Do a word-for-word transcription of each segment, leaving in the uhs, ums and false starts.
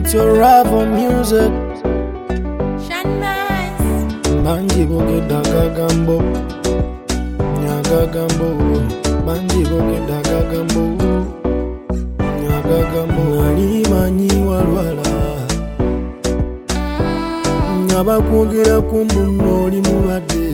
It's your Ravo music. Shanmas. Banji boke daga gambo, nyaga gambo. Banji boke daga gambo, nyaga gambo. Nali manyi walwala, nyaba kwogera kumbuno oli mulwadde.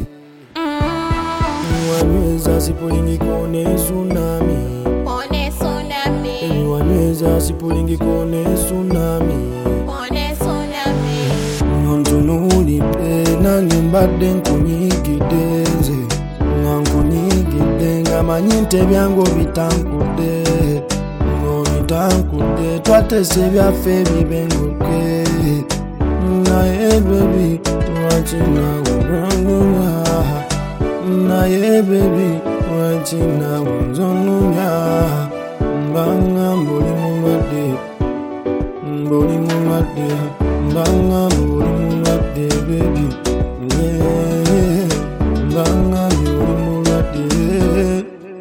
Wanyweza sipulingi kone tsunami. Kone tsunami. Wanyweza sipulingi kone tsunami. Kone tsunami. Nontunulidde nange mbadde nkunyigidde nze nga nkunyigidde nga manyi nti ebyange obitankudde ng'obitankudde twatese ebyaffe ebibenguke naye bebi lwaki naawe onzonumya naye bebi lwaki naawe onzonumya mbanga mbuli mulwadde mbuli mulwadde mbanga mbuli mulwadde baby yeah mbanga mbuli mulwadde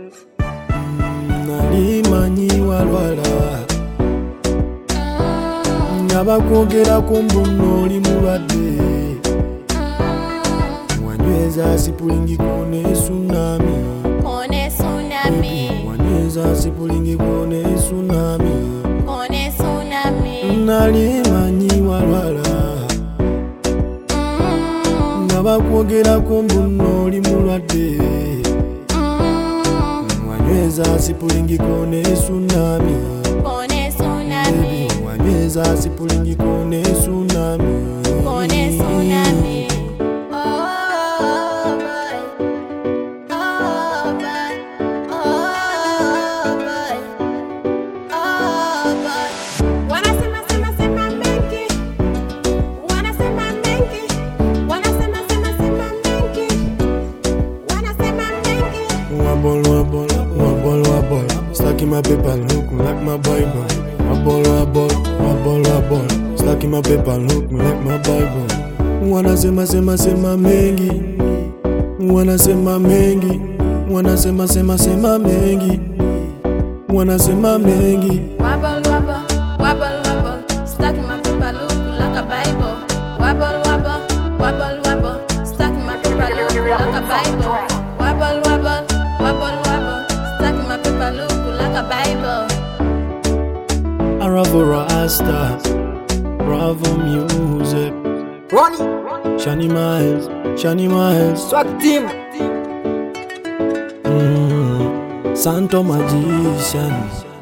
nali manyi walwala nyaba kwogera kumbuno oli mulwadde wanyweza sipulingi kone tsunami Kone tsunami. wanyweza sipulingi kone tsunami Kone tsunami. nali manyi walwala nyaba kwogera kumbuno oli mulwadde wanyweza sipulingi kone tsunami Kone tsunami. wanyweza sipulingi kone tsunami Kone tsunami. Oh boy. Oh boy. Oh boy. Oh boy. Wanasema sema sema mengi. Wanasema mengi. Wanasema sema sema mengi. Wanasema mengi. Wabble, wabble, wabble, wabble. Stuck in my paper, look like my Bible. Wabble, wabble, wabble, wabble. Stuck in my paper, look like my Bible. Wanasema sema sema mengi, wanasema mengi, wanasema sema sema mengi, wanasema mengi. Wobble wobble, wobble wobble, stuck in my paper look like a Bible. Wobble wobble, wobble wobble, stuck in my paper look like a Bible. Wobble wobble, wobble wobble, stuck in my paper look like a Bible. Ravo Rasta, Ravo music. Ronnie, Shani Miles, Shani Miles. swag team. Mm, Santo Magician.